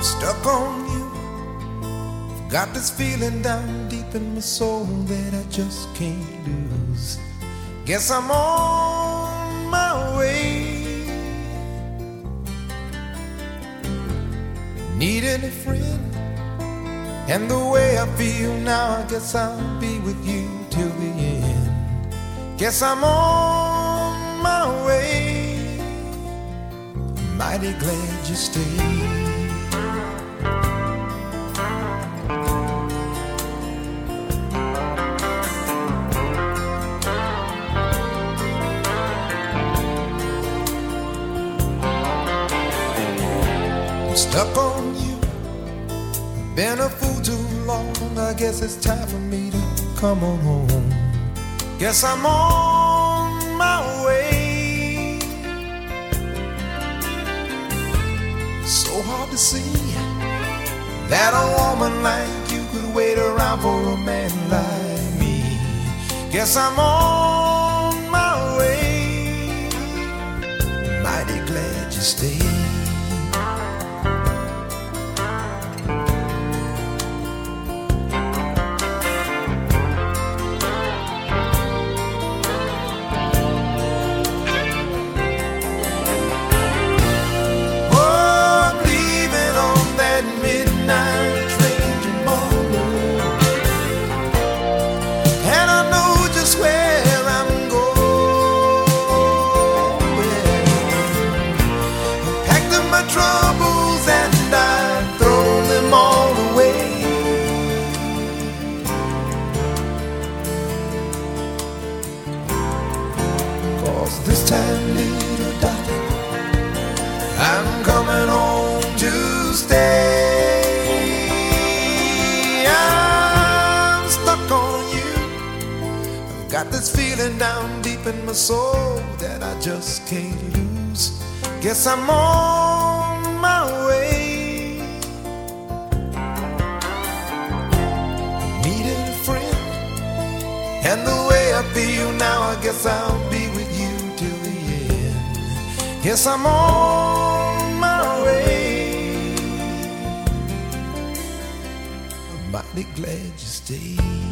Stuck on you. Got this feeling down deep in my soul that I just can't lose. Guess I'm on my way. Needing a friend, and the way I feel now, I guess I'll be with you till the end. Guess I'm on my way. Mighty glad you stayed. Stuck on you, been a fool too long. I guess it's time for me to come on home. Guess I'm on my way. So hard to see that a woman like you could wait around for a man like me. Guess I'm on my way. Mighty glad you stayed. This time, little darling, I'm coming home to stay. I'm stuck on you. I've got this feeling down deep in my soul that I just can't lose. Guess I'm on my way. Needing a friend, and the way I feel now, I guess I'll be with you till the end. Yes, I'm on my way. I'm mighty glad you stayed.